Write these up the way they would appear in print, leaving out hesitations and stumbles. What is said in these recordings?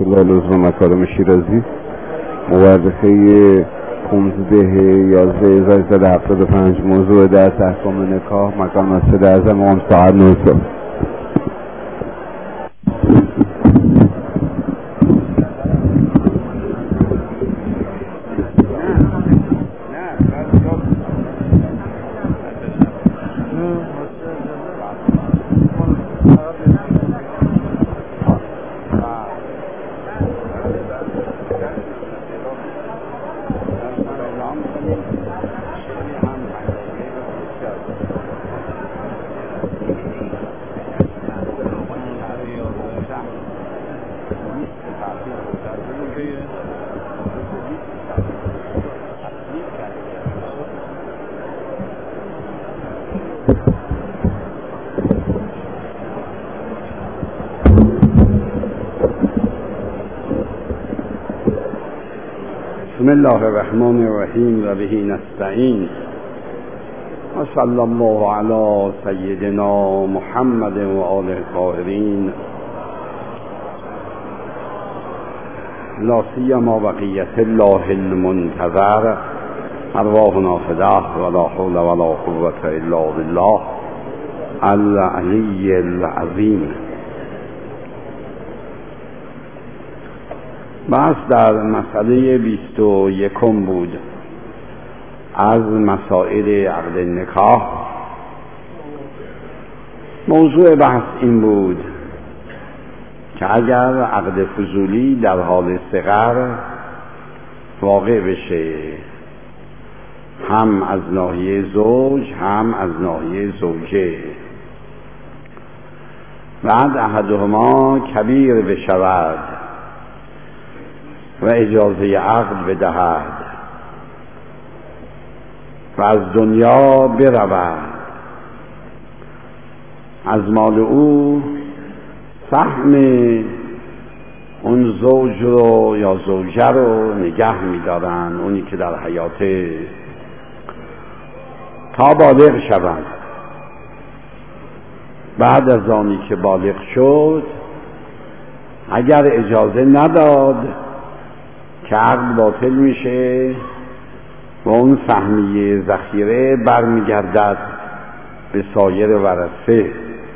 الله عضو مکارم شیرازی، مورخه 15/11/1375 موضوع درس احکام نکاح مکان مسجد اعظم امام ساعت 9 صبح. بسم الله الرحمن الرحیم و به نستعین و صلی الله علی سیدنا محمد و آله الطاهرین لا سیما بقیة الله المنتظر ارواحنا فداه ولا حول ولا قوة الا بالله العلی العظیم. بحث در مسئله 21 بود از مسائل عقد نکاح. موضوع بحث این بود که اگر عقد فضولی در حال صغر واقع بشه، هم از ناحیه زوج هم از ناحیه زوجه، بعد احدهما کبیر بشود و اجازه عقد بدهد و از دنیا برود، از مال او سهم اون زوج رو یا زوجه رو نگه می‌دارن، اونی که در حیاته، تا بالغ شود. بعد از آنی که بالغ شد، اگر اجازه نداد که عقد باطل میشه و اون سهمیه ذخیره برمیگردد به سایر ورثه،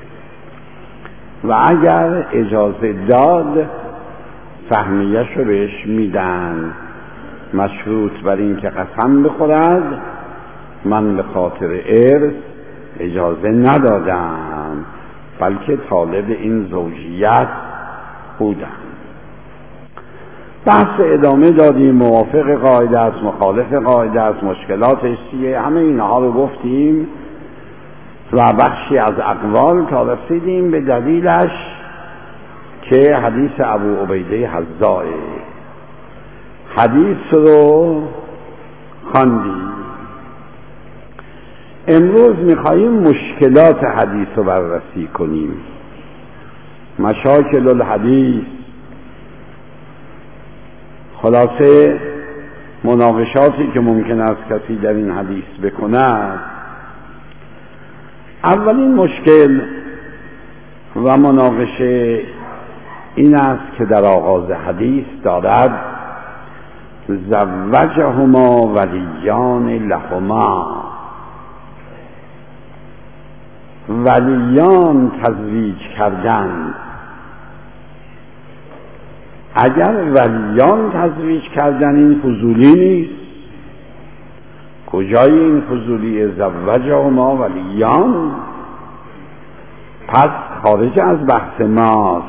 و اگر اجازه داد سهمیه‌اش رو بهش میدن، مشروط بر این که قسم بخورد من به خاطر ارث اجازه ندادم بلکه طالب این زوجیت بودم. بحث ادامه دادیم، موافق قاعده است، مخالف قاعده است، مشکلاتش چیه، همه اینها رو گفتیم و بخشی از اقوال تا رسیدیم به دلیلش که حدیث ابو عبیده حذاء. حدیث رو خواندیم. امروز میخواییم مشکلات حدیث رو بررسی کنیم. مشاکل الحدیث، خلاصه مناقشاتی که ممکن است کسی در این حدیث بکند. اولین مشکل و مناقشه این است که در آغاز حدیث دارد زوجهما ولیان لهما. ولیان تزویج کردند. اگر ولیان تزویج کردن این فضولی نیست. کجای این فضولی؟ زوجهما ولیان، پس خارج از بحث ماست.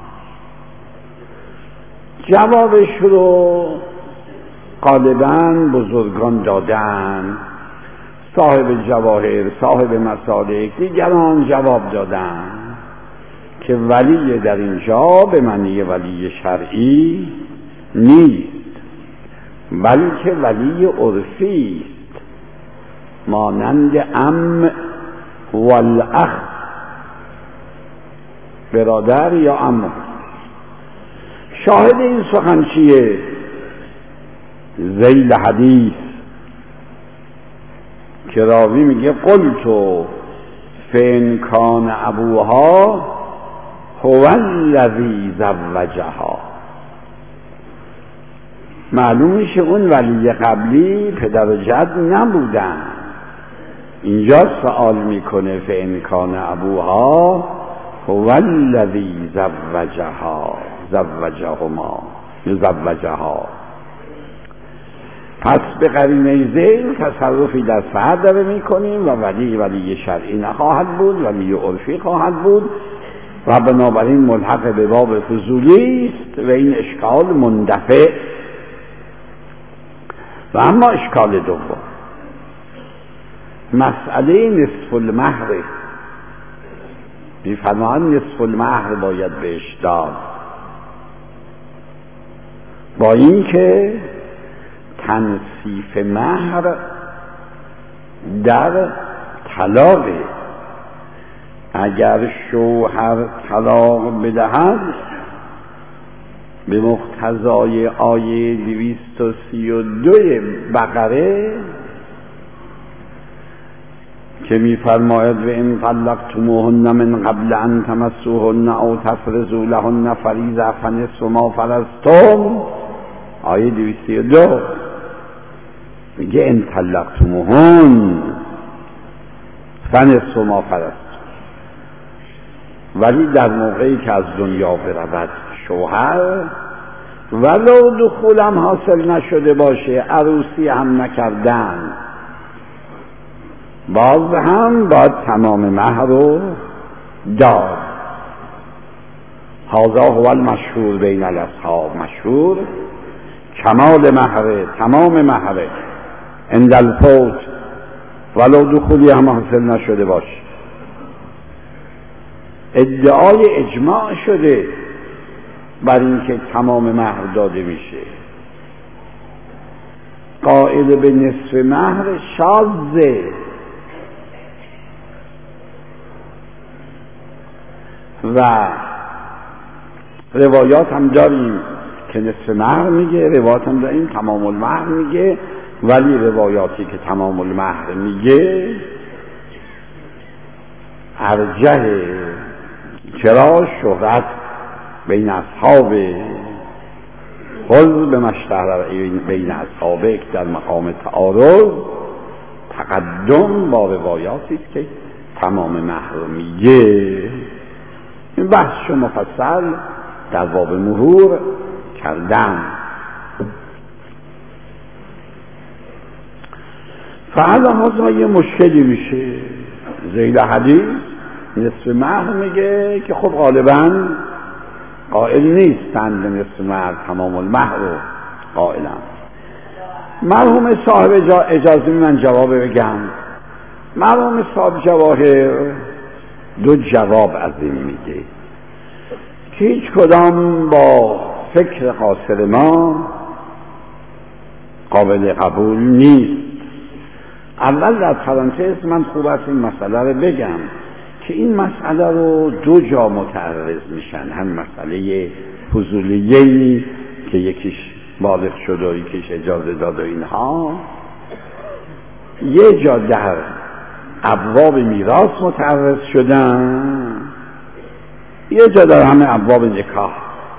جوابش رو غالباً بزرگان دادن، صاحب جواهر، صاحب مسالک، دیگران جواب دادن که ولی در اینجا به معنی ولی شرعی نیست، بلکه ولی عرفی است، مانند عم والاخ، برادر یا عم. شاهد این سخن چیه؟ ذیل حدیث که راوی میگه قلتو فإن کان ابوها هو الذی زوجها. معلوم میشه اون ولی قبلی پدر و جد نبودن. اینجا سوال میکنه فإن کان ابوها هو الذی زوجها. پس به قرینه ذیل تصرفی در فرد داره میکنیم و ولی شرعی نخواهد بود، ولی عرفی خواهد بود و بنابراین ملحق به باب فضولی است و این اشکال مندفع. و اما اشکال دوم مسئله نصف المهر، میفرمایند نصف المهر باید بهش داد، با اینکه تنصیف مهر در طلاق، اگر شوهر طلاق بدهد به مقتضای آیه 232 بقره که می‌فرماید و ان طلقتموهن من قبل ان تمسوهن او تفرضوا لهن فریضه فنصف ما فرضتم، آیه 202 میگه ان طلقتموهن فنصف ما فرضتم. ولی در موقعی که از دنیا برود شوهر، ولو دخولم حاصل نشده باشه، عروسی هم نکردن، باز هم باید تمام مهر رو داد. هذا هو المشهور بین الاصحاب، مشهور کمال مهر، تمام مهر عند الفوت ولو دخولی هم حاصل نشده باشه. ادعای اجماع شده بر اینکه تمام مهر داده میشه. قائل به نصف مهر شاذه و روایات هم داریم که نصف مهر میگه، روایات هم داریم تمام المهر میگه، ولی روایاتی که تمام المهر میگه ارجح. چرا؟ شهرت بین اصحاب خذ به مشتهر بین اصحابه در مقام تعارض تقدم با روایاتی که تمام مهر میگه. این بحث مفصل در باب مهور کردم. فعلا یه مشکلی میشه. ذیل حدیث نصف مهر میگه که خب غالبا قائل نیستند به نصف مهر، تمام المهر رو قائلن. مرحوم صاحب اجازه من جواب بگم. مرحوم صاحب جواهر دو جواب از این میگه که هیچ کدام با فکر قاصر ما قابل قبول نیست. اول در پرانتز من خوب است این مسئله رو بگم که این مسئله رو دو جا متعرض میشن، هم مسئله فضولیه‌ای که یکیش بالغ شد و یکیش اجازه داد و اینها، یه جا در ابواب میراث متعرض شدن، یه جا در همه ابواب نکاح.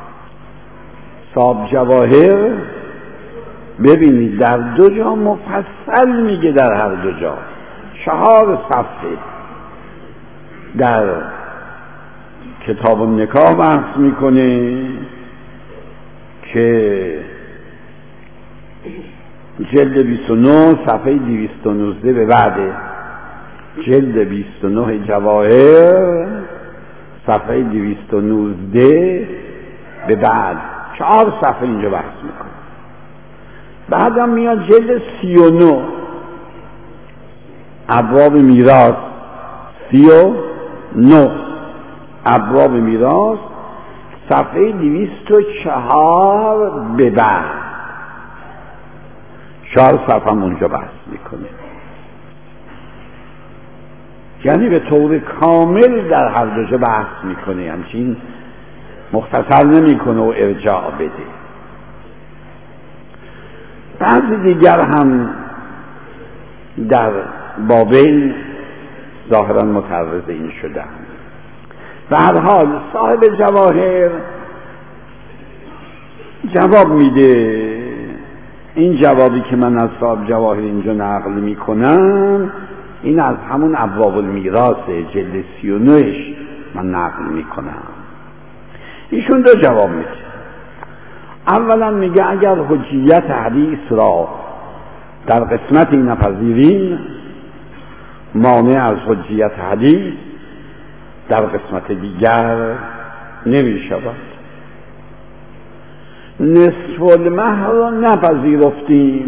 صاحب جواهر ببینید در دو جا مفصل میگه، در هر دو جا 4 صفحه در کتاب النکاح بحث میکنه که جلد 29 صفحه 219 به بعده، جلد 29 جواهر صفحه 219 به بعد 4 صفحه اینجا بحث میکنه. بعدم میاد جلد 39 ابواب میراث، 39 ابواب میراث صفحه 204 به بعد 4 صفحه هم اونجا بحث میکنه. یعنی به طور کامل در هر دو جا بحث میکنه، همچین مختصر نمیکنه و ارجاع بده. بعضی دیگر هم در بابین ظاهرا متعرض این شدن. به هر حال صاحب جواهر جواب میده این جوابی که من از صاحب جواهر اینجا نقل میکنم این از همون ابواب المیراث جلد 39 من نقل میکنم. ایشون دو جواب میده. اولا میگه اگر حجیت حدیث را در قسمتی نپذیریم، مانع از حجیت حدیث در قسمت دیگر نمیشود. نصف المهر را نپذیرفتیم،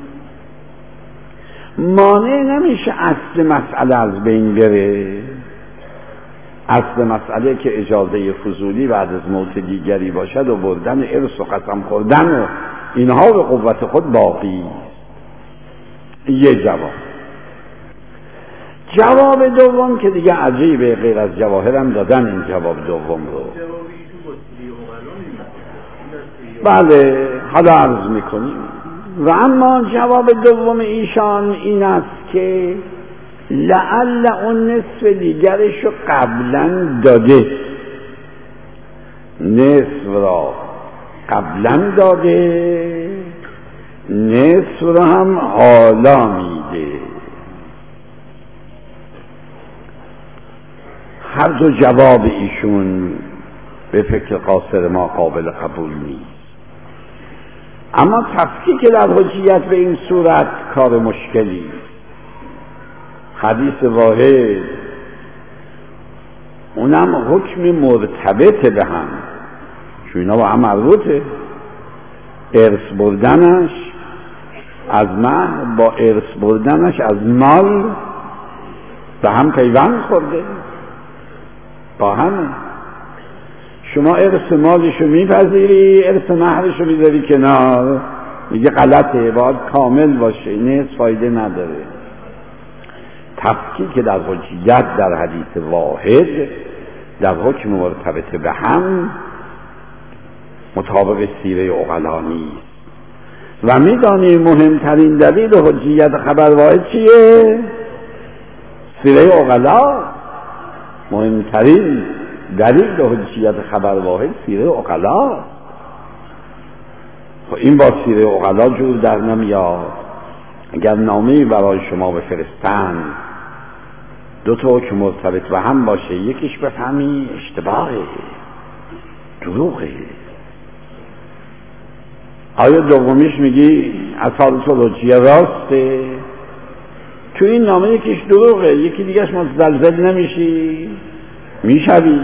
مانع نمیشه اصل مسئله از بین بره. اصل مسئله که اجازه فضولی بعد از موت دیگری باشد و بردن ارث و قسم خوردن و اینها به قوت خود باقی. یه جواب. جواب دوم که دیگه عجیبه، غیر از جواهرم دادن این جواب دوم رو. بله حالا عرض میکنیم. و اما جواب دوم ایشان این است که لعل اون نصف دیگرش رو قبلا داده، نصف را قبلا داده، نصف را هم حالا میده. هر دو جواب ایشون به فکر قاصر ما قابل قبول نیست. اما تفکیک در حجیت به این صورت کار مشکلی. حدیث واحد اونم حکم مرتبط به هم، چون اینا با هم مربوطه. ارث بردنش از مهر با ارث بردنش از مال به هم پیوند خورده، با همه. شما ارث مالشو میپذیری، ارث مهرشو میذاری کنار، میگه غلطه، باید کامل باشه، نصف فایده نداره. تفکیک در حجیت در حدیث واحد در حکم مرتبط به هم مطابق سیره عقلا نیست. و میدانی مهمترین دلیل حجیت خبر واحد چیه؟ سیره عقلا. مهمترین دلیل حجیت خبر واحد سیره عقلا. این با سیره عقلا جور در نمیاد. اگر نامه‌ای برای شما بفرستن دو تا حکم مرتبط به هم باشه، یکیش بفهمی اشتباهه، دروغه، آیا دومیش میگی اصالت الحجیه راسته؟ تو این نامه یکیش دروغه، یکی دیگهش متزلزل نمیشی؟ میشوی.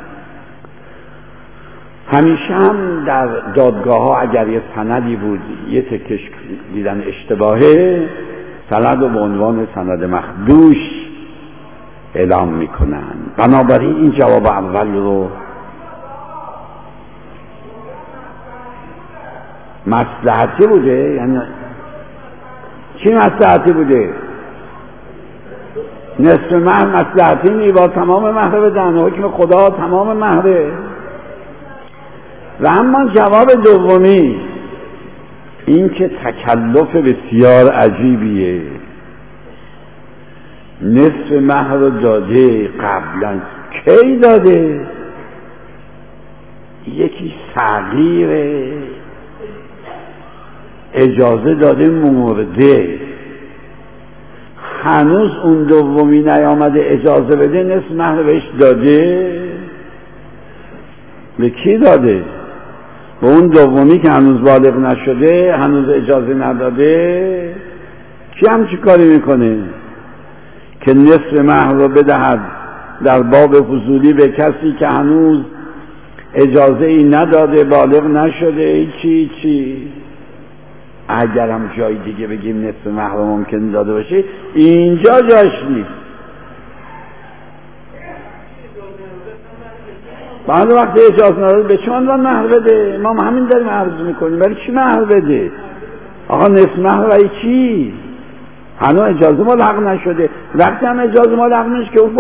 همیشه هم در دادگاه ها اگر یه سندی بود یه تکش دیدن اشتباهه، سند رو به عنوان سند مخدوش اعلام میکنن. بنابراین این جواب اول رو مصلحتی بوده. یعنی چی مصلحتی بوده؟ نصف مهر مصلحتی نی، با تمام مهر بدن، حکم خدا تمام مهره. و اما جواب دومی این که تکلف بسیار عجیبیه. نصف مهر رو داده قبلا، کی داده؟ یکی صغیره، اجازه داده مرده، هنوز اون دومی نیامده اجازه بده، نصف مهر بهش داده. به کی داده؟ به اون دومی که هنوز بالغ نشده، هنوز اجازه نداده. کی همچی کاری میکنه که نصف مهر رو بدهد در باب فضولی به کسی که هنوز اجازه ای نداده، بالغ نشده؟ چی اگر هم جای دیگه بگیم نصف مهر ممکن داده باشه، اینجا جاش نیست. بعد وقتی اجازه نداده به چه عنوان مهر بده؟ ما همین داریم عرض میکنیم، برای چی مهر بده؟ آقا نصف مهر برای چی؟ هنوز اجازه ملحق نشده. وقتی هم اجازه ملحق نشه که او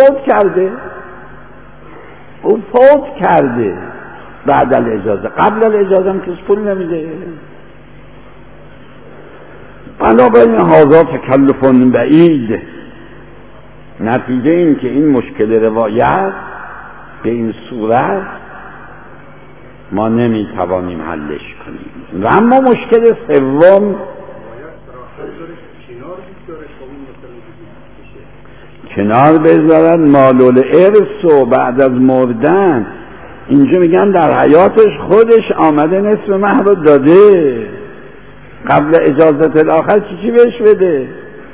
فوت کرده. بعد الاجازه، قبل الاجازه هم کسی پول نمیده. بنابراین هذا تکلف بعید. نتیجه این که این مشکل روایت به این صورت ما نمیتوانیم حلش کنیم. و اما مشکل سوم کنار بذارن مال الارث و بعد از مردن. اینجا میگن در حیاتش خودش آمده نصف مهر رو داده، قبل اجازت الاخر چی بهش بده.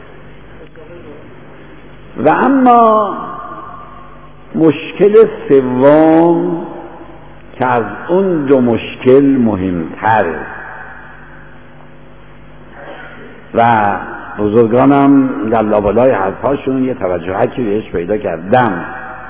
و اما مشکل سوم که از اون دو مشکل مهمتره و بزرگانم در لابلای حرفاشون یه توجهی بهش پیدا کردم.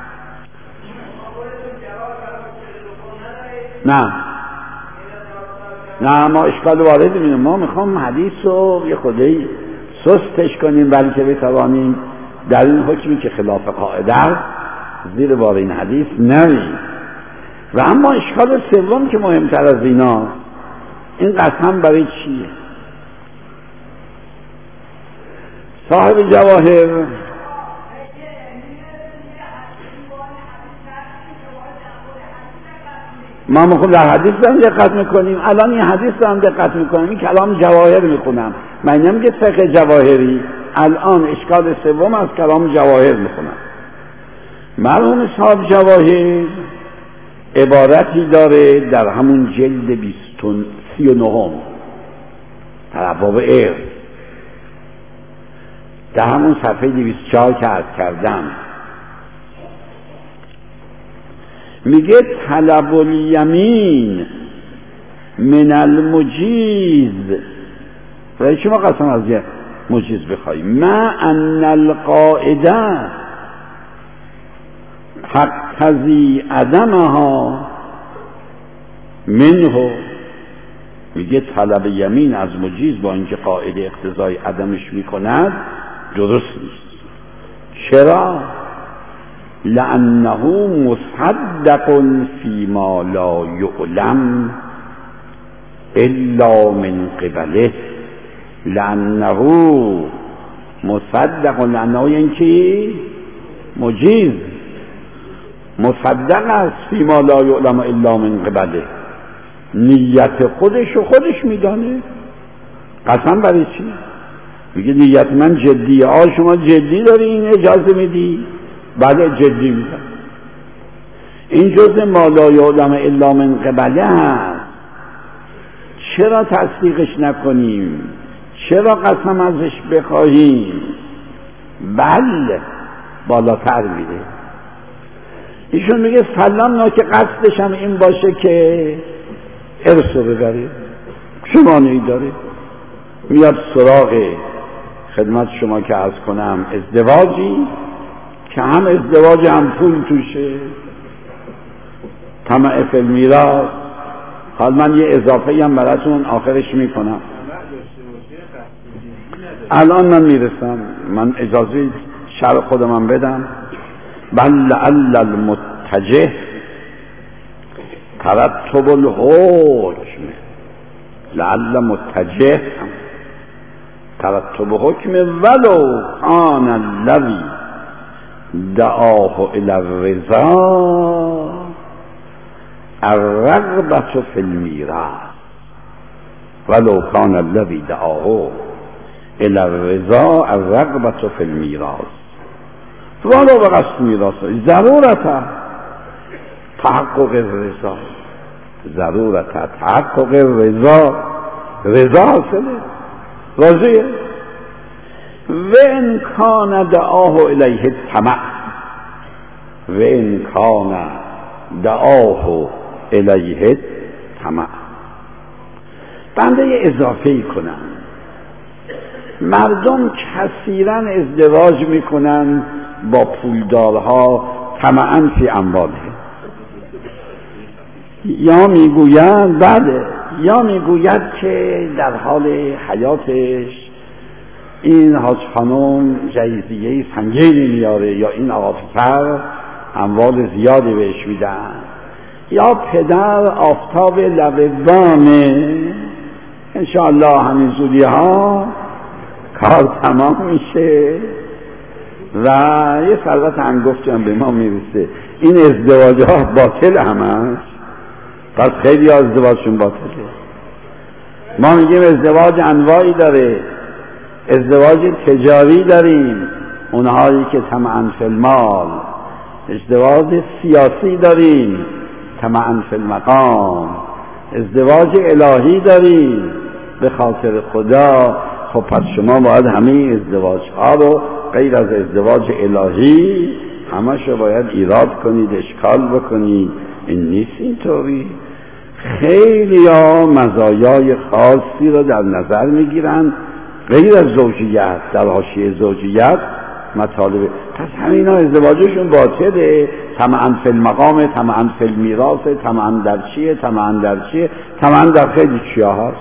نه ما اشکال وارد میدونم، ما میخوام حدیث رو یه خودهی سستش کنیم بلکه بتوانیم در این حکمی که خلاف قاعده زیر بار این حدیث نریم. و اما اشکال سوم که مهمتر از اینا، این قسم برای چیه؟ صاحب جواهر ما میخونم در حدیث دارم دقت میکنیم، الان این حدیث دارم دقت میکنیم، این کلام جواهر میخونم، من نمیگه فقه جواهری، الان اشکال سوم از کلام جواهر میخونم. مرحوم صاحب جواهر عبارتی داره در همون جلد 39 در ابواب ارث، در همون صفحه 204 که عرض کردم، میگه طلب الیمین من المجیز. برای چی ما قسم از یه مجیز بخواهیم؟ ما ان القاعده تقتضی عدمها منه. میگه طلب یمین از مجیز با اینکه قاعده اقتضای عدمش میکند درست نیست. چرا؟ لأنه مصدق فيما لا يعلم الا من قبله. لأنه مصدق، لأنه یعنی مجیز مصدق است فيما لا يعلم الا من قبله، نیت خودش میدانه. قسم برای چی؟ میگه نیت من جدیه. شما جدی داری این اجازه میدی؟ بعد جدی میدن. این جزء ما لا یعلم الا من قبله هست. چرا تصدیقش نکنیم؟ چرا قسم ازش بخواهیم؟ بله بالاتر میره. ایشون میگه سلام که قصدش هم این باشه که ارث رو ببره، شمانه‌ای داره، میاد سراغ خدمت شما که عرض کنم ازدواجی که هم ازدواج هم پول توشه، طمع فی المیراث. حال من یه اضافه هم براتون آخرش میکنم، الان من میرسم. من اجازه شرح خودم بدم. بل لعل المتجه ترتب الحکم، لعل متجه ترتب حکم ولو کان الذی دعاه الى الرضا الرغبة فی المیراث، ولو کان الذی دعاه الى الرضا الرغبة فی المیراث ولو بقصد میراث ضرورت تحقق الرضا، ضرورت تحقق رضا حاصله، راضیه. و ان کان دعاه الیه الطمع، و ان کان دعاه الیه الطمع. بنده یه اضافه کنم. مردم کثیرا ازدواج میکنن با پولدارها طمعا فی اموالهم، یا میگوید بله، یا میگوید که در حال حیاتش این حاج خانم جایزیه سنگینی میاره، یا این آقا پسر اموال زیادی بهش میدن، یا پدر آفتاب لبوانه انشاءالله همین زودی ها کار تمام میشه و یه ثروت انگفتی هم به ما میرسه. این ازدواج ها باطل هم هست، پس خیلی ازدواجشون باطله. ما میگیم ازدواج انواعی داره، ازدواج تجاری داریم، اونهایی که طمعاً فی المال، ازدواج سیاسی داریم، طمعاً فی المقام، ازدواج الهی داریم به خاطر خدا. خب پس شما باید همه ازدواج ها رو غیر از ازدواج الهی همش رو باید ایراد کنید، اشکال بکنید. این نیست اینطوری. خیلی ها مزایای خاصی رو در نظر میگیرن غیر از زوجیت، در حاشیه زوجیت مطالب. پس همین ها ازدواجشون باطله، طمعاً فی المقام، طمعاً فی المیراث، طمعاً در چیه، طمعاً در چیه، طمعاً در خیلی چیا هست.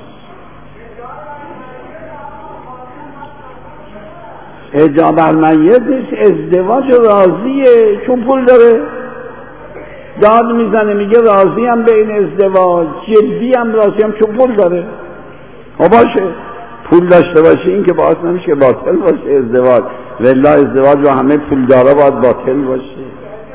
اجاب المیت نیست، ازدواج راضیه چون پول داره، داد میزنه میگه راضی هم به این ازدواج، جدی هم راضی هم چون پول داره. خب باشه، پول داشته باشه این که باعث نمیشه که باطل باشه ازدواج. والله ازدواج و همه پول داره باید باطل باشه،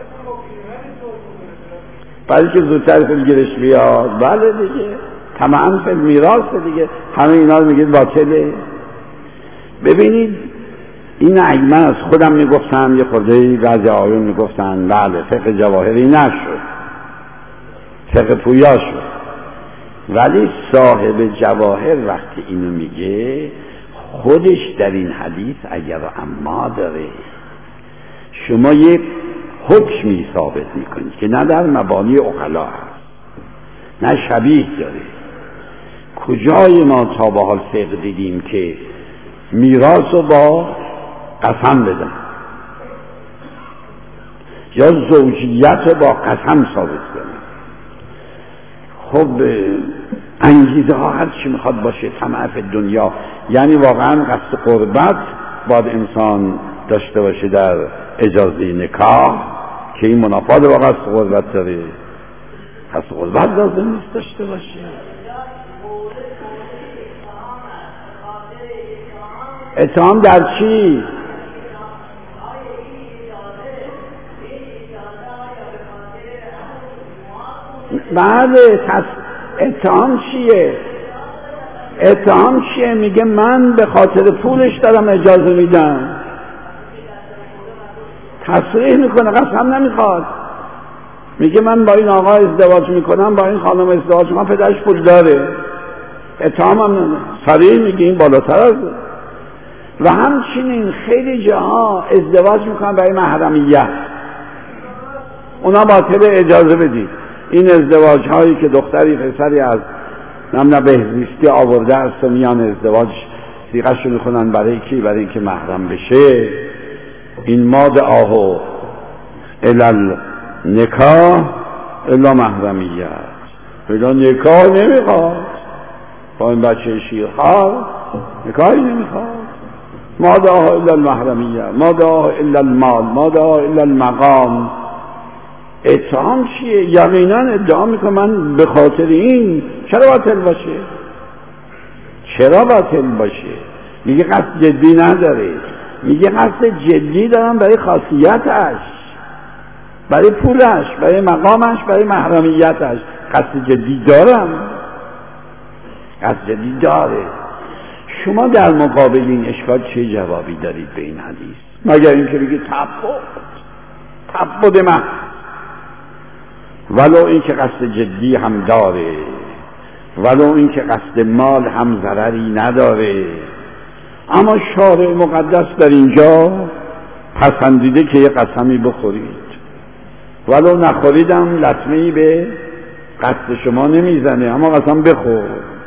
برای که زودتر پول گیرش بیاد. بله دیگه، طمعاً فی المیراث دیگه، همه اینا رو میگید باطله. ببینید این من از خودم میگفتم، یه خورده بعضی آقایون میگفتن بله فقه جواهری نشد، فقه پویا شد، ولی صاحب جواهر وقتی اینو میگه خودش در این حدیث اگر اما داره، شما یک حکمی ثابت میکنید که نه در مبانی عقلا هست نه شبیه داره. کجای ما تا به حال فقه دیدیم که میراث رو با قسم بدن یا زوجیت رو با قسم ثابت کنن؟ خب انگیزه ها هر چی میخواد باشه، طمع فی دنیا، یعنی واقعا قصد قربت باید انسان داشته باشه در اجازه نکاح که این منافات با قصد قربت داره. قصد قربت لازم نیست داشته باشه. اتهام در چی؟ بله، اتهام چیه؟ اتهام چیه؟ میگه من به خاطر پولش دارم اجازه میدم، تصریح میکنه، قسم نمیخواد، میگه من با این آقا ازدواج میکنم، با این خانم ازدواج میکنم، پدرش پول داره. اتهام هم صریح میگه، این بالاتر از. و همچنین خیلی جاها ازدواج میکنن برای محرمیت، اونا باطل، اجازه بدید. این ازدواج هایی که دختری پسری از نمونه بهزیستی آورده است و میان ازدواج صیغه‌اش رو میخونن برای کی؟ برای اینکه محرم بشه. این ماد آهو الال نکاح الا محرمیت، الا نکاح نمیخواد با این بچه شیرخوار، نکاحی نمیخواد. ماد آهو الا المحرمیت، ماد آهو الا المال، ماد آهو الا المقام. اتهام چیه؟ یقینا ادعا میکنه من به خاطر این. چرا باطل باشه؟ چرا باطل باشه؟ میگه قصد جدی نداره، میگه قصد جدی دارم برای خاصیتش، برای پولش، برای مقامش، برای محرمیتش. قصد جدی دارم، قصد جدی داره. شما در مقابل این اشکال چه جوابی دارید به این حدیث؟ مگر اینکه بگید تعبد من، ولو این که قصد جدی هم داره، ولو این که قصد مال هم ضرری نداره. اما شارع مقدس در اینجا پسندیده که یه قسمی بخورید، ولو نخوریدم لطمه‌ای به قصد شما نمیزنه، اما قسم بخور.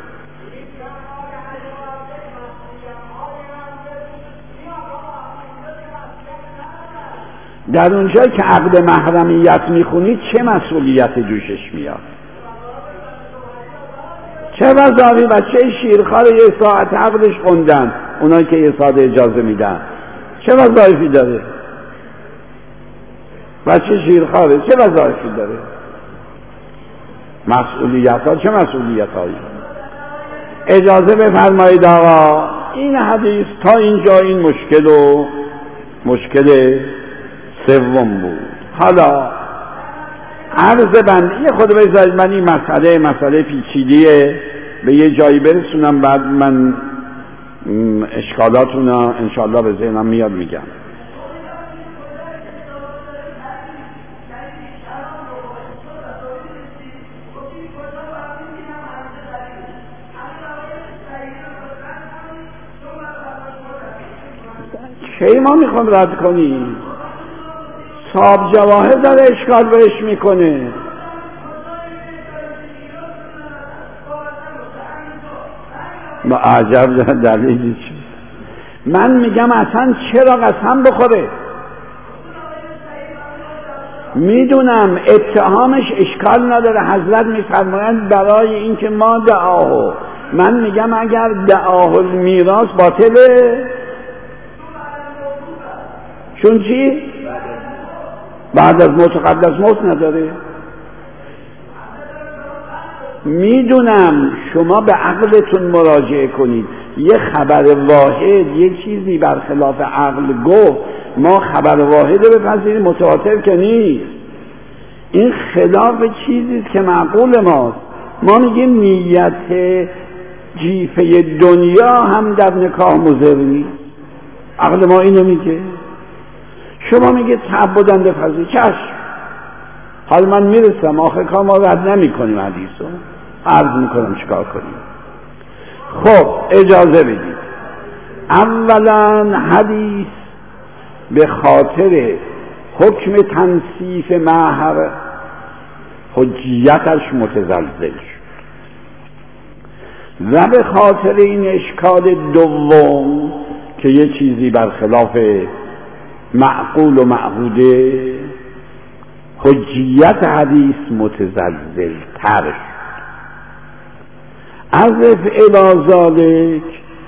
در اونجا که عقد محرمیت میخونید چه مسئولیت جوشش میاد؟ چه وظایفی؟ بچه شیرخوار یه ساعت عقدش خوندن، اونایی که یه ساعت اجازه میدن، چه وظایفی داره؟ بچه شیرخواره چه وظایفی داره؟ مسئولیت ها چه مسئولیت هایی؟ اجازه بفرمایید آقا، این حدیث تا اینجا این مشکل سوم بود. حالا عرض بنده یه خود بذارید من این مسئله پیچیدیه به یه جایی برسونم، بعد من اشکالاتون انشاءالله به ذهنم میاد میگم. کی ما میخوام رد کنیم؟ صاحب جواهر داره اشکال بهش میکنه. با عجب دلیلی چی؟ من میگم اصلا چرا قسم بخوره؟ میدونم اتهامش اشکال نداره، حضرت میفرمایند برای اینکه ما دعاهو، من میگم اگر دعاهو میراث باطله، چون چی؟ بعد از موت قبل از موت نداره. میدونم شما به عقلتون مراجعه کنید، یه خبر واحد یه چیزی برخلاف عقل گفت، ما خبر واحد رو بپذیریم، متواتر که نیست. این خلاف چیزیست که معقول ماست. ما میگیم نیت جیفه دنیا هم در نکاح مضر نیست، عقل ما اینو میگه. شما میگه تعبدن بپذیر، چشم، حال من میرسم آخر کار ما رد نمی کنیم حدیثو، عرض میکنم چیکار کنیم. خب اجازه بدید اولا حدیث به خاطر حکم تنصیف مهر حجیتش متزلزل شد و به خاطر این اشکال دوم که یه چیزی برخلاف معقول و معهوده، حجیت حدیث متزلزل تر شد. از الی ذالک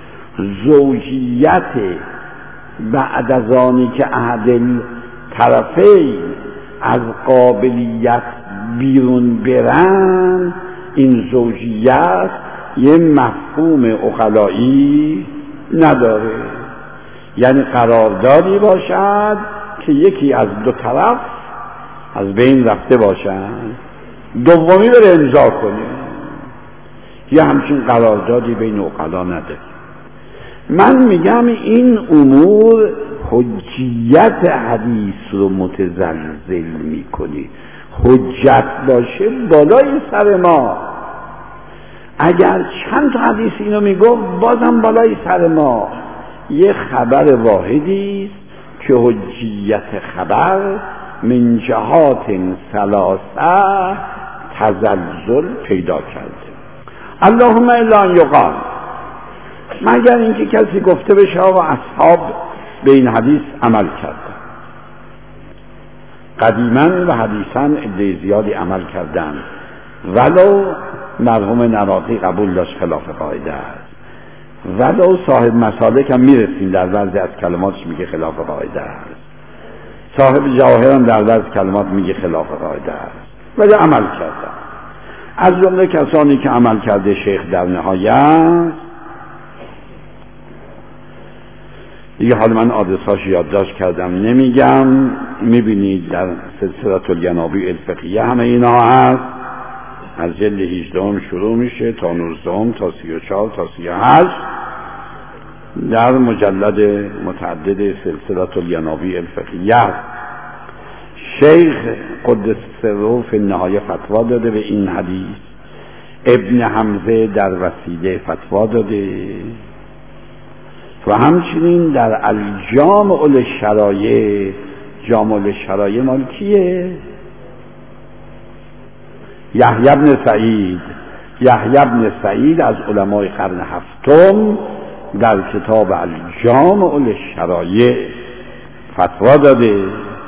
زوجیت بعد از آنی که احد طرفین از قابلیت بیرون برن، این زوجیت یه مفهوم عقلایی نداره، یعنی قراردادی باشد که یکی از دو طرف از بین رفته باشد، دومی بره امضا کنه، یه همچین قراردادی بین عقلا نداره. من میگم این امور حجیت حدیث رو متزلزل میکنه. حجت باشه بالای سر ما، اگر چند تا حدیث اینو میگفت بازم بالای سر ما. یه خبر واحدی که حجیت خبر من جهات ثلاثه تزلزل پیدا کرده. اللهم الا ان یقال، مگر اینکه کسی گفته بشه و اصحاب به این حدیث عمل کردن، قدیما و حدیثا عده زیادی عمل کردن، ولو مرحوم نراقی قبول داشت خلاف قاعده است، ولو صاحب مسالک هم میرسیم در بعضی از کلماتش میگه خلاف قاعده است، صاحب جواهر هم در بعضی کلمات میگه خلاف قاعده است، ولی عمل کردن. از جمله کسانی که عمل کرده شیخ در نهایت، دیگه حال من آدرساش یادداشت کردم نمیگم، میبینید در سلسله الینابی الفقهیه همه اینا هست، از جلد 18 شروع میشه تا 19 تا 34 تا 38 در مجلد متعدد سلسله الینابی الفقهیه. شیخ قدس سره فی النهایه فتوا داده به این حدیث، ابن حمزه در وسیله فتوا داده و همچنین در الجامع الشرایع. جامع الشرایع مال کیه؟ یحیی بن سعید از علمای قرن هفتم در کتاب الجامع الشرایع فتوا داده.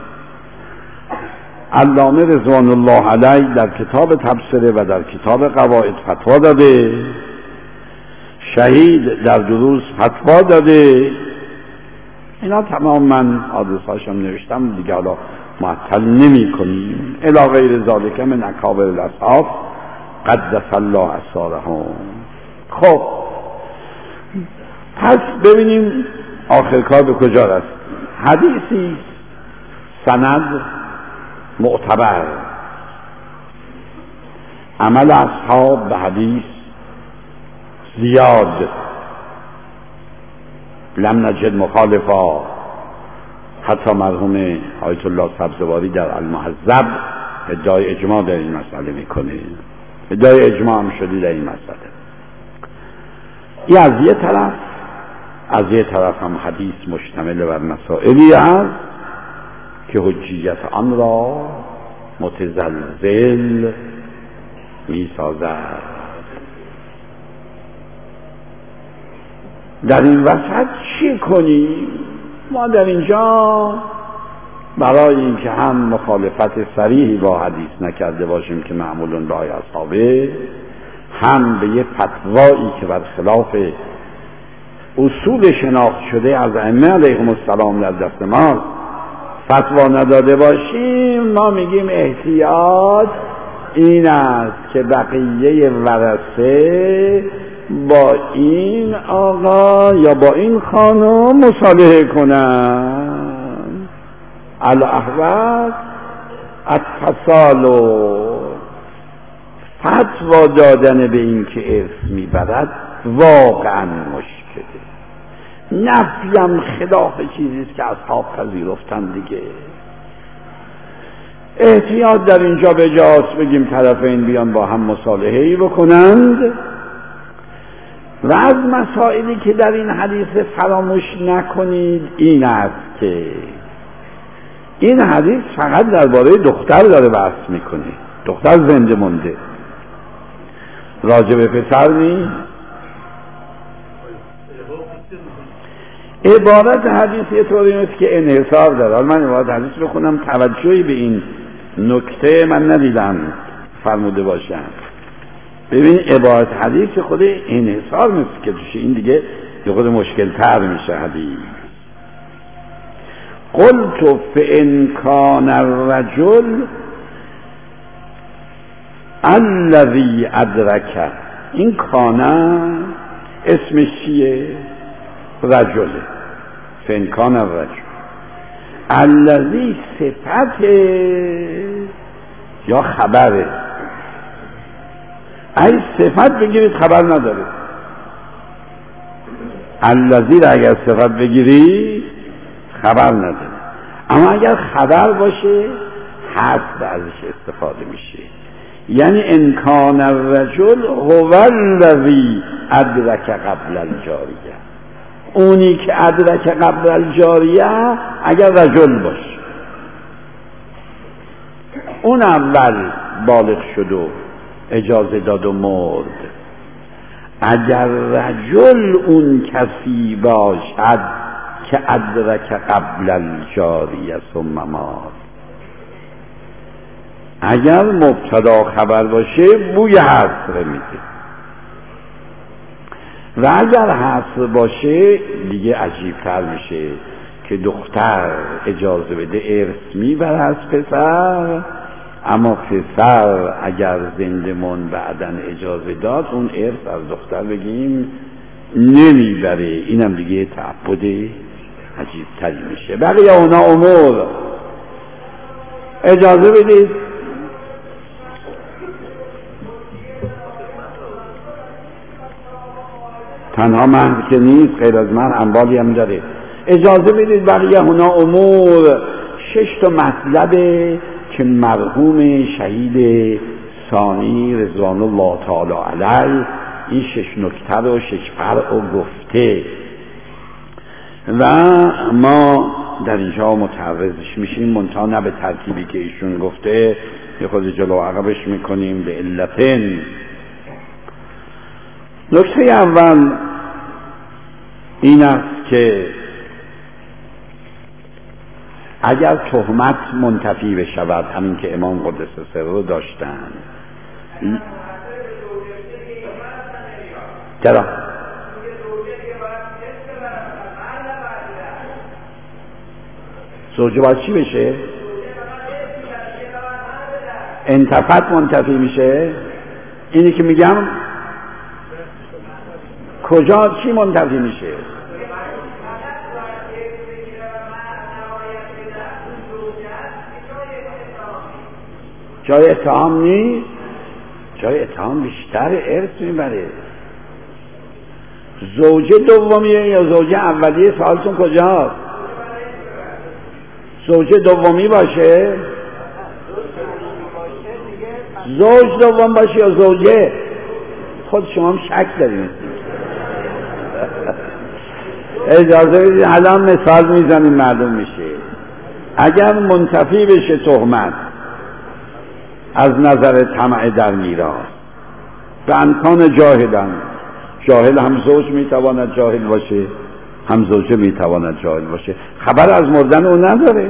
علامه رضوان الله علیه در کتاب تبصره و در کتاب قواعد فتوا داده. شهید در دروس فتوا داده. اینا تمام من آدرساشم نوشتم دیگه، حالا معطل نمی کنیم. الی غیر ذالک من اکابر الاصحاب قدس الله اسرارهم. خب پس ببینیم آخر کار به کجا رسید. حدیثی سند معتبر عمل اصحاب به حدیث زیاد، لم نجد مخالفا. حتی مرحوم آیت الله سبزواری در المهذب ادعای اجماع در این مسئله میکنه، ادعای اجماع هم شدی در این مسئله. این از یه طرف، از یه طرف هم حدیث مشتمل بر مسائلی است که حجیت آن را متزلزل می سازد. در این وسط چی کنیم؟ ما در اینجا برای اینکه هم مخالفت صریحی با حدیث نکرده باشیم که معمولون به آی اصحابه، هم به یه فتوایی که بر خلاف اصول شناخت شده از ائمه علیهم السلام در دست ما فتوا نداده باشیم، ما میگیم احتیاط این است که بقیه ورثه با این آقا یا با این خانم مصالحه کنن. الاحوال التسالو، فتوا دادن به این که ارث میبرد واقعا مشکله. نفیم خلاف چیزیست که اصحاب پذیرفتن دیگه. احتیاط در اینجا به جاست بگیم طرفین بیان با هم مصالحه‌ای بکنند. و از مسائلی که در این حدیث فراموش نکنید این است که این حدیث فقط درباره دختر داره بحث میکنه، دختر زنده مونده، راجع به پسر نیست. عبارت حدیث یه طوری نیست که انحصار داره. من عبارت حدیث رو خونم، توجهی به این نکته من ندیدم فرموده باشم. ببین عبارت حدیث خود انحصار نیست که توش این دیگه یه خود مشکل تر میشه حدیث. قلت فإن كان الرجل الذي أدرك، این کانه اسمش چیه؟ رجله. فإن كان الرجل الذي صفت یا خبره، ای صفت بگیرید خبر نداره. الذی را اگر صفت بگیری خبر نداره، اما اگر خبر باشه حد ازش استفاده میشه. یعنی ان کان الرجل هو الذی ادرک قبل الجاریه، اونی که ادرک قبل الجاریه اگر رجل باشه، اون اول بالغ شد و اجازه داد و مرد. اگر رجل اون کسی باشد که ادرک قبل الجاریه ثم مات، اگر مبتدا خبر باشه بوی حصر میده، و اگر حصر باشه دیگه عجیبتر میشه که دختر اجازه بده ارث میبره از پسر، اما پسر اگر زنده من بعدن اجازه داد اون ارث از دختر بگیم نمیبره. اینم دیگه تعبد عجیب تری میشه. بقیه اونا امور اجازه بدید تنها مهر که نیست، غیر از مهر اموالی هم داره. اجازه بدید بقیه اونا امور 6 تا مطلبه که مرحوم شهید ثانی رضوان الله تعالی علیه این 6 نکته رو 6 فرع رو گفته و ما در اینجا متعرضش میشیم، منتها نه به ترتیبی که ایشون گفته، یه خود جلو عقبش میکنیم به علتین. نکته اول این است که اگر تهمت منتفی بشود، همین که امام قدس سره رو داشتن، چرا؟ زوجه باید چی بشه؟ انتفت منتفی میشه. اینی که میگم کجا چی منتفی میشه؟ جای اتهام نیست. جای اتهام بیشتر ارث میبره. زوجه دومیه یا زوجه اولیه؟ سوالتون کجاست؟ زوجه دومی باشه؟ زوج دوم باشه یا زوجه؟ خود شما هم شک داریم. اجازه بدید الان مثال میزنیم معلوم میشه. اگر منتفی بشه تهمت از نظر طمع در میراث به امکان جاهلن، جاهل هم زوج میتواند جاهل باشه، هم زوجه میتواند جاهل باشه، خبر از مردن او نداره،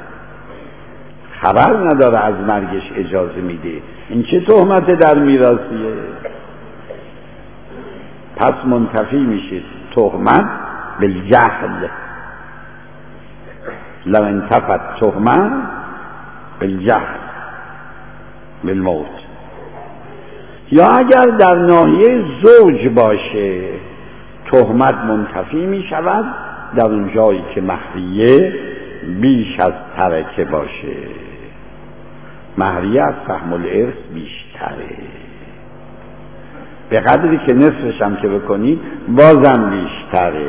خبر نداره، از مرگش اجازه میده، این چه تهمت در میراثیه؟ پس منتفی میشه تهمت بالجهل. لو انتفت تهمت بالجهل بالموت. یا اگر در ناحیه زوج باشه تهمت منتفی می شود در اون جایی که مهریه بیش از ترکه باشه. مهریه از سهم الارث بیشتره، به قدری که نصفش هم که بکنی بازم بیشتره.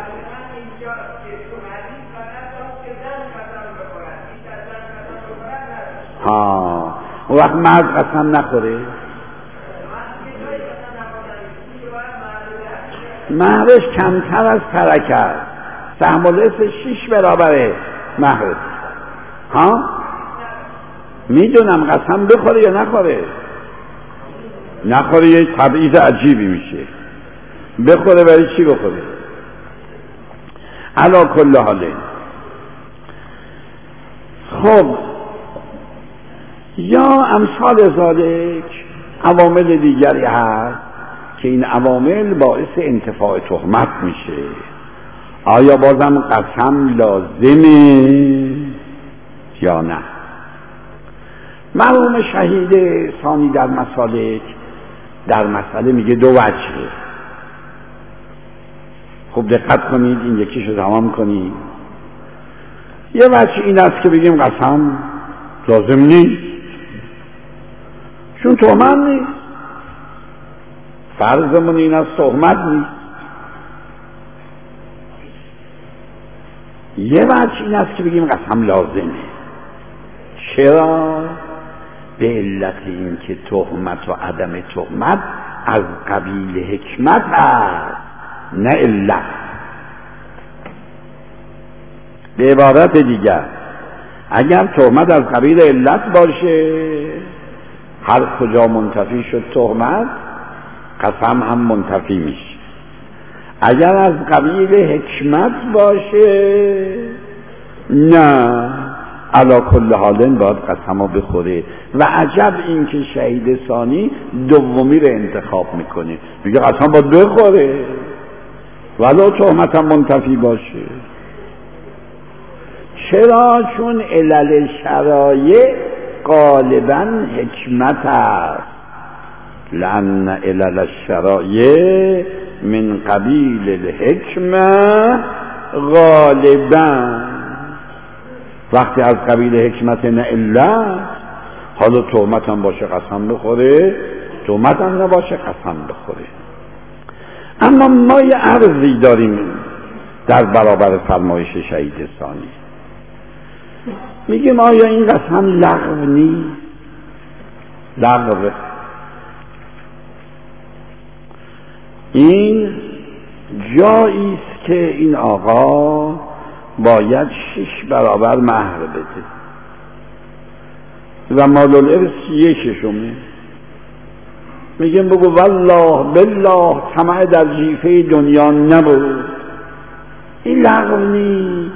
اون وقت مرد قسم نخوره؟ مهرش کمتر از ترکه است، سهم الارث 6 برابره مهر. میدونم قسم بخوره یا نخوره؟ نخوره یه تبعیض عجیبی میشه. بخوره برای چی بخوره؟ علا کل حاله. خب یا امثال ذالک عوامل دیگری هست که این عوامل باعث انتفاع تهمت میشه. آیا بازم قسم لازمه یا نه؟ مرحوم شهید ثانی در مسالک در مسئله میگه دو وجهه. خوب دقت کنید، این یکیشو تمام کنید. یه وجه این است که بگیم قسم لازم نیست چون تهمت نیست، فرضمون این است تهمت نیست. یه وجه این است که بگیم قسم لازمه. چرا؟ به علت این که تهمت و عدم تهمت از قبیل حکمت است نه علت. به عبارت دیگر اگر تهمت از قبیل علت باشه هر کجا منتفی شد تهمت قسم هم منتفی میشه. اگر از قبیل حکمت باشه نه، علا کل حالن باید قسم ها بخوره. و عجب این که شهید ثانی دومی رو انتخاب میکنه، میگه قسم باید بخوره ولو تهمت هم منتفی باشه. چرا؟ چون علل شرایع غالبا حکمت است. لأن علل الشرایع من قبیل الحکمه غالبا. وقتی از قبیل حکمت نه علت، حالا تهمت هم باشه قسم بخوره، تهمت هم نباشه قسم بخوره. اما ما یه عرضی داریم در برابر فرمایش شهید ثانی. میگیم آیا این قسم لغو نیست؟ لغو. این جایی است که این آقا باید 6 برابر مهر بده و مال الارث 1/6. میگیم بگو والله بالله طمع در جیفه دنیا نبود. این لغو نیست.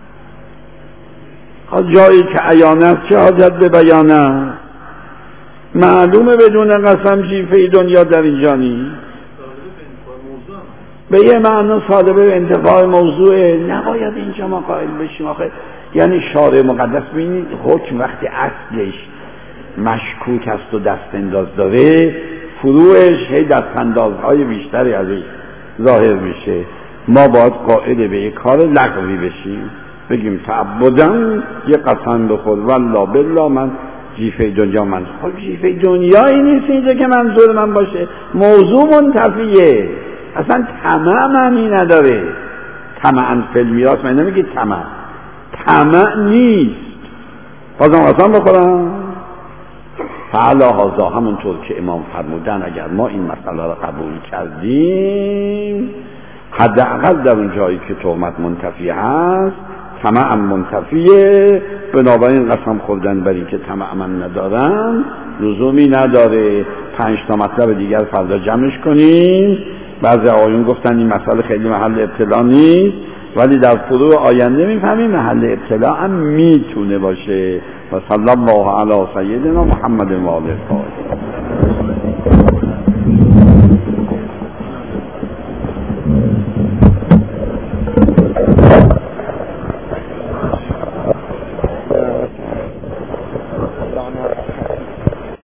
جایی که عیان است چه حاجت به بیان است؟ معلومه بدون قسم جیفه دنیا در اینجا نیست. به یه معنی صادبه به انتفاع موضوع نباید اینجا ما قائل بشیم. آخه یعنی شارع مقدس ببینید حکم وقتی اصلش مشکوک است و دست انداز داره، فروعش هی دست اندازهای بیشتری ازش ظاهر میشه. ما باید قائل به یک کار لغوی بشیم، بگیم تعبداً یه قسم بخور والله بالله من جیفه دنیا من خب جیفه دنیایی نیست اینجا که منظور من باشه، موضوع منتفیه، اصلا طمع معنی نداره. طمع فی المیراث من نمیگه طمع نیست. بازم قسم بخورم فعلا هذا، همونطور که امام فرمودن اگر ما این مسئله را قبول کردیم حداقل در اون جایی که تهمت منتفی هست طمع منتفیه، بنابراین قسم خوردن بر این که طمع من ندارم لزومی نداره. 5 تا مطلب دیگر فردا جمعش کنیم. بعضی آقایون گفتن این مسئله خیلی محل ابتلا نیست، ولی در فروع آینده میفهمیم محل ابتلا هم میتونه باشه. و صلی الله علی سیدنا محمد و آله الطاهرین.